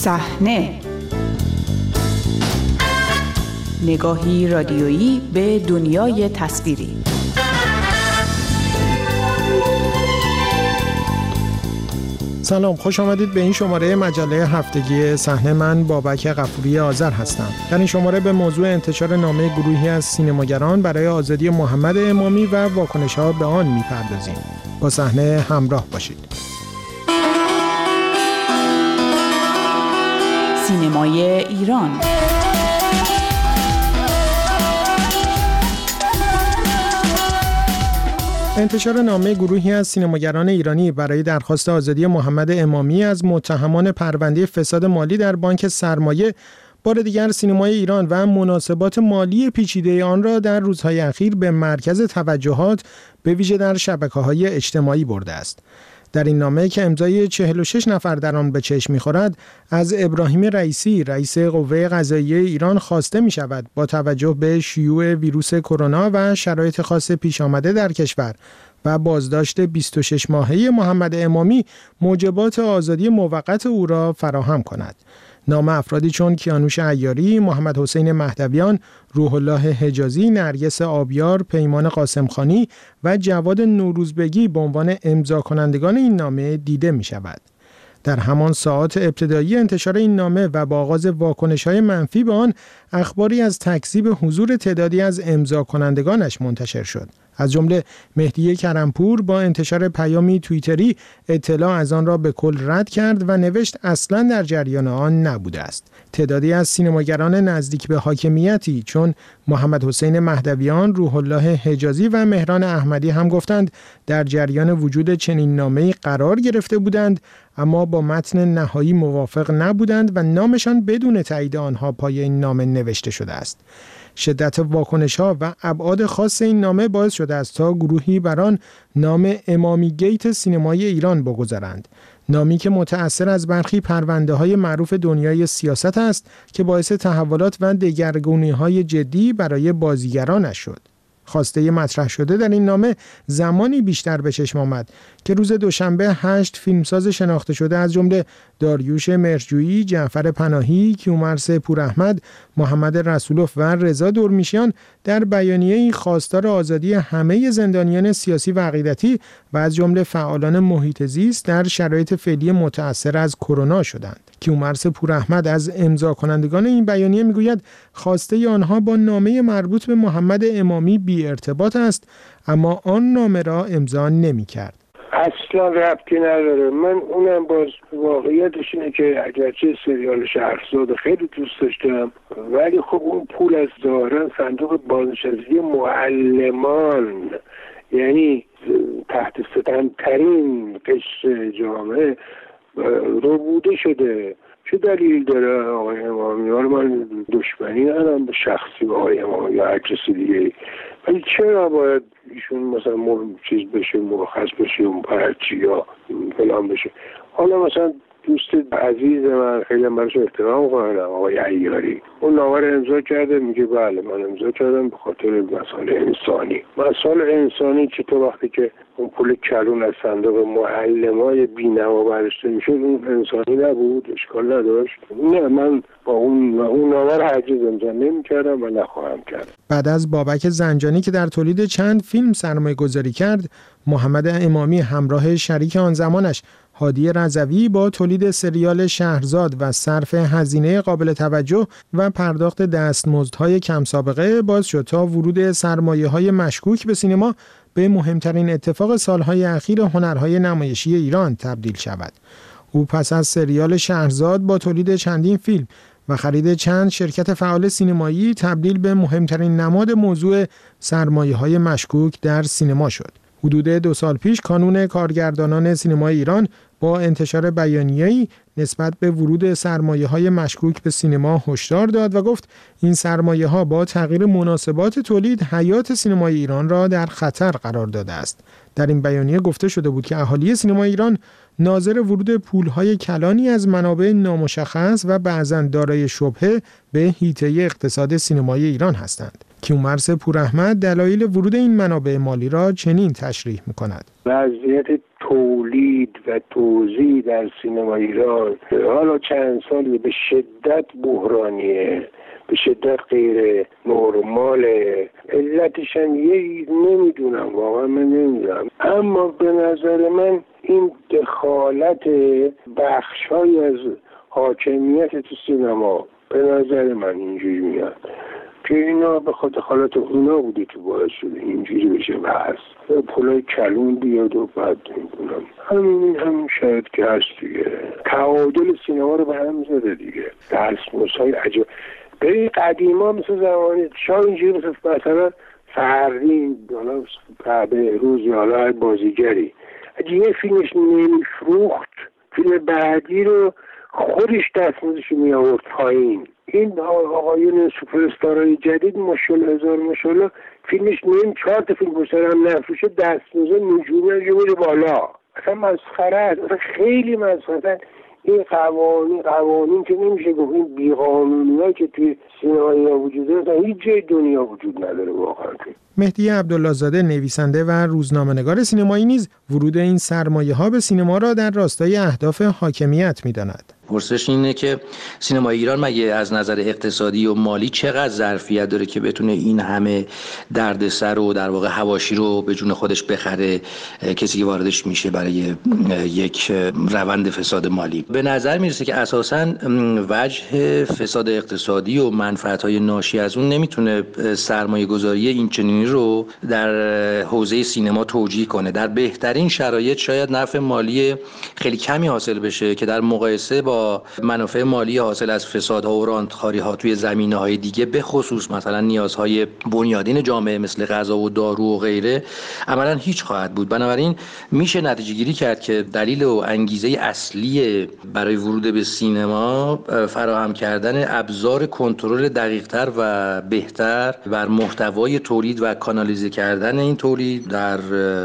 صحنه، نگاهی رادیویی به دنیای تصویری. سلام، خوش آمدید به این شماره مجله هفتگی صحنه. من بابک غفوری آذر هستم. در این شماره به موضوع انتشار نامه گروهی از سینماگران برای آزادی محمد امامی و واکنش‌ها به آن می‌پردازیم. با صحنه همراه باشید. سینمای ایران. انتشار نامه گروهی از سینماگران ایرانی برای درخواست آزادی محمد امامی از متهمان پرونده فساد مالی در بانک سرمایه بار دیگر سینمای ایران و مناسبات مالی پیچیده آن را در روزهای اخیر به مرکز توجهات به ویژه در شبکه‌های اجتماعی برده است. در این نامه که امضای 46 نفر در آن به چشم می‌خورد، از ابراهیم رئیسی رئیس قوه قضاییه ایران خواسته می‌شود با توجه به شیوع ویروس کرونا و شرایط خاص پیش آمده در کشور و بازداشت 26 ماهه محمد امامی موجبات آزادی موقت او را فراهم کند. نامه افرادی چون کیانوش عیاری، محمد حسین مهدویان، روح الله حجازی، نرگس آبیار، پیمان قاسمخانی و جواد نوروزبگی به عنوان امضا کنندگان این نامه دیده می شود. در همان ساعات ابتدایی انتشار این نامه و با آغاز واکنش‌های منفی به آن، اخباری از تکذیب حضور تعدادی از امضا کنندگانش منتشر شد. از جمله مهدی کرمپور با انتشار پیامی توییتری اطلاع از آن را به کل رد کرد و نوشت اصلاً در جریان آن نبوده است. تعدادی از سینماگران نزدیک به حاکمیتی چون محمد حسین مهدویان، روح الله حجازی و مهران احمدی هم گفتند در جریان وجود چنین نامه‌ای قرار گرفته بودند، اما با متن نهایی موافق نبودند و نامشان بدون تایید آنها پای این نامه نوشته شده است. شدت واکنش‌ها و ابعاد خاص این نامه باعث شده است تا گروهی بر آن نام امامی گیت سینمای ایران بگذارند. نامی که متأثر از برخی پرونده‌های معروف دنیای سیاست است که باعث تحولات و دگرگونی‌های جدی برای بازیگرانش شد. خواسته مطرح شده در این نامه زمانی بیشتر به چشم آمد که روز دوشنبه 8 فیلمساز شناخته شده از جمله داریوش مرجویی، جعفر پناهی، کیومرث پوراحمد، محمد رسولوف و رضا دورمیشیان در بیانیه‌ای خواستار آزادی همه زندانیان سیاسی و عقیدتی و از جمله فعالان محیط زیست در شرایط فعلی متأثر از کرونا شدند. کیومرث پوراحمد از امضا کنندگان این بیانیه میگوید خواسته آنها با نامه مربوط به محمد امامی بی ارتباط است، اما آن نامه را امضا نمی‌کرد. اصلا ربطی نداره. من اونم باز واقعیتش اینه که اگرچه سریال شهرزاد خیلی دوست داشتم، ولی خب اون پول از ظاهرا صندوق بازنشستگی معلمان، یعنی تحت ستم‌ترین قشر جامعه ربوده شده. چه دلیل داره آقای امامی؟ من دشمنی ندارم به شخصی با آقای امامی یا هر کسی دیگه، ولی چرا باید ایشون مثلا چیز بشه، مرخص بشه، اون پرچی یا فلان بشه؟ حالا مثلا دوست عزیز من خیلی براش احترام قائلم، آقای عیاری، اون نامه رو امضا کرده، میگه بله من امضا کردم به خاطر مسائل انسانی. مسائل انسانی چطور وقتی که اون پول کلون از صندوق معلمای بی‌نوا برداشته میشه اون انسانی نبود؟ اشکال نداشت؟ نه، من با اون نامه رو هرگز امضا نمی‌کردم و نخواهم کرد. بعد از بابک زنجانی که در تولید چند فیلم سرمایه‌گذاری کرد، محمد امامی همراه شریک آن زمانش هادی رضوی با تولید سریال شهرزاد و صرف هزینه قابل توجه و پرداخت دستمزدهای کم سابقه باعث شد تا ورود سرمایه‌های مشکوک به سینما به مهمترین اتفاق سالهای اخیر هنرهای نمایشی ایران تبدیل شود. او پس از سریال شهرزاد با تولید چندین فیلم و خرید چند شرکت فعال سینمایی تبدیل به مهمترین نماد موضوع سرمایه‌های مشکوک در سینما شد. حدود 2 سال پیش کانون کارگردانان سینمای ایران با انتشار بیانیه‌ای نسبت به ورود سرمایه‌های مشکوک به سینما هشدار داد و گفت این سرمایه‌ها با تغییر مناسبات تولید حیات سینمای ایران را در خطر قرار داده است. در این بیانیه گفته شده بود که اهالی سینمای ایران ناظر ورود پول‌های کلانی از منابع نامشخص و بعضاً دارای شبهه به حیطه اقتصاد سینمای ایران هستند. کیومرث پوراحمد دلایل ورود این منابع مالی را چنین تشریح می‌کند: وضعیت تولید و توزیع در سینما ایران حالا چند سالی به شدت بحرانیه، به شدت غیر نرماله. علتش هم نمیدونم، واقعا من نمیدونم، اما به نظر من این دخالت بخش‌های از حاکمیت تو سینما به نظر من اینجوری میاد که اینا به خاطر حالت اونا بوده که باعث شده اینجوری بشه بحث پولای کلون بیاد و بعد میکنم همین شاید که هست دیگه. تعادل سینما رو به هم زده دیگه. دستمزدهای عجب به قدیما مثل زمانی شاید اینجوری مثلا فردین حالا به روز حالا بازیگری اگه یه فیلمش نمیفروخت فیلم بعدی رو خودش دستمزدش می آورد پایین. این آقایون سوپرستارهای جدید ماشاءالله هزار ماشاءالله فیلمش 4 تا فیلم پشت هم نفروشه دستمزد نجومی میره بالا. اصلا مسخره است، خیلی مسخره. این قوانین که نمیشه گفت این بی‌قانونی‌هایی که توی سینما ایران وجود داره هیچ جای دنیا وجود نداره واقعا. مهدی عبدالله زاده نویسنده و روزنامه‌نگار سینمایی نیز ورود این سرمایه‌ها به سینما را در راستای اهداف حاکمیت می‌داند. پرسش اینه که سینما ایران مگه از نظر اقتصادی و مالی چقدر ظرفیت داره که بتونه این همه دردسر و در واقع حواشی رو به جون خودش بخره کسی که واردش میشه برای یک روند فساد مالی؟ به نظر میرسه که اساساً وجه فساد اقتصادی و منفعت‌های ناشی از اون نمیتونه سرمایه‌گذاری این چنینی رو در حوزه سینما توجیه کنه. در بهترین شرایط شاید نفع مالی خیلی کمی حاصل بشه که در مقایسه با منافع مالی حاصل از فسادها و رانتخاری‌ها توی زمینه‌های دیگه به خصوص مثلا نیازهای بنیادین جامعه مثل غذا و دارو و غیره عملاً هیچ خواهد بود. بنابراین میشه نتیجه گیری کرد که دلیل و انگیزه اصلی برای ورود به سینما فراهم کردن ابزار کنترل دقیق‌تر و بهتر بر محتوای تولید و کانالیزه کردن این تولید در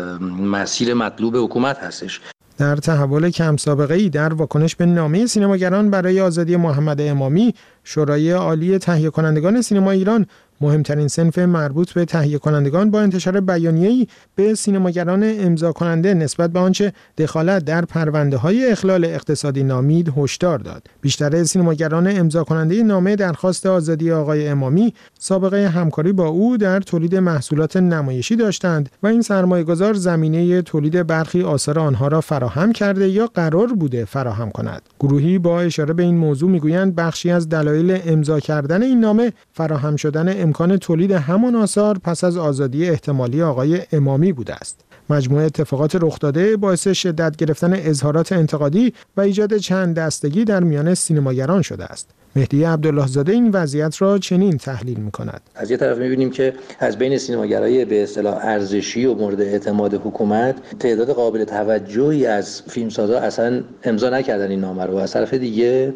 مسیر مطلوب حکومت هستش. در تحول کم سابقه‌ای در واکنش به نامه سینماگران برای آزادی محمد امامی، شورای عالی تهیه کنندگان سینما ایران مهمترین صنف مربوط به تهیه کنندگان با انتشار بیانیه‌ای به سینماگران امضا کننده نسبت به آنچه دخالت در پرونده‌های اخلال اقتصادی نامید هشدار داد. بیشتر سینماگران امضا کننده نامه درخواست آزادی آقای امامی سابقه همکاری با او در تولید محصولات نمایشی داشتند و این سرمایه‌گذار زمینه تولید برخی آثار آنها را فراهم کرده یا قرار بوده فراهم کند. گروهی با اشاره به این موضوع میگویند بخشی از دلایل امضا کردن این نامه فراهم شدن امکان تولید همان آثار پس از آزادی احتمالی آقای امامی بوده است. مجموعه اتفاقات رخ داده باعث شدت گرفتن اظهارات انتقادی و ایجاد چند دستگی در میان سینماگران شده است. مهدی عبدالله زاده این وضعیت را چنین تحلیل می‌کند. از یه طرف می‌بینیم که از بین سینماگرای به اصطلاح ارزشی و مورد اعتماد حکومت تعداد قابل توجهی از فیلمسازا اصلا امضا نکردن این نامه رو. از طرف دیگه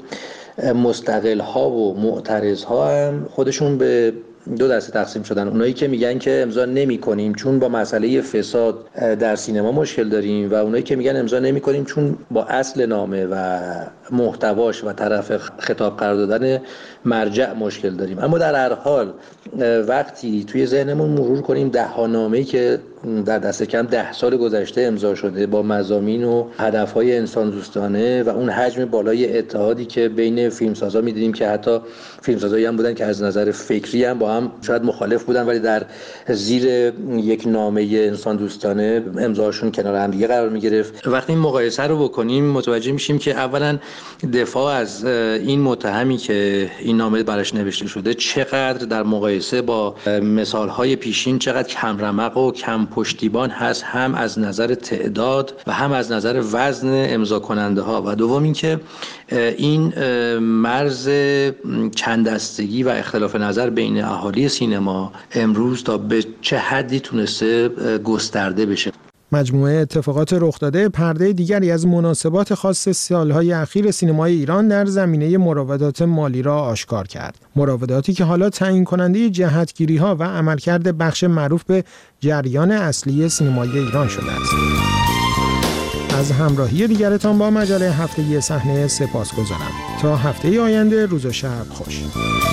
مستقل‌ها و معترض‌ها هم خودشون به دو دسته تقسیم شدن. اونایی که میگن که امضا نمی‌کنیم چون با مسئله فساد در سینما مشکل داریم و اونایی که میگن امضا نمی‌کنیم چون با اصل نامه و محتواش و طرف خطاب قرار دادن مرجع مشکل داریم. اما در هر حال وقتی توی ذهنمون مرور کنیم 10 نامه‌ای که در دست کم 10 سال گذشته امضا شده با مضامین و هدف‌های انسان دوستانه و اون حجم بالای اتحادی که بین فیلمسازا می‌دیدیم که حتی فیلمسازایی هم بودن که از نظر فکری هم با هم شاید مخالف بودن ولی در زیر یک نامه انسان دوستانه امضاشون کنار هم دیگه قرار می‌گرفت. وقتی این مقایسه رو بکنیم متوجه میشیم که اولا دفاع از این متهمی که این نامه براش نوشته شده چقدر در مقایسه با مثال‌های پیشین چقدر کم رمق و کم پشتیبان هست، هم از نظر تعداد و هم از نظر وزن امضا کننده ها. و دوم اینکه این مرز چند دستگی و اختلاف نظر بین اهالی سینما امروز تا به چه حدی تونسته گسترده بشه. مجموعه اتفاقات رخ داده پرده دیگری از مناسبات خاص سالهای اخیر سینمای ایران در زمینه مراودات مالی را آشکار کرد. مراوداتی که حالا تعیین کننده جهتگیری‌ها و عملکرد بخش معروف به جریان اصلی سینمای ایران شده است. از همراهی دیگرتان با مجله هفتگی صحنه سپاسگزارم. تا هفته آینده روز و شب خوش.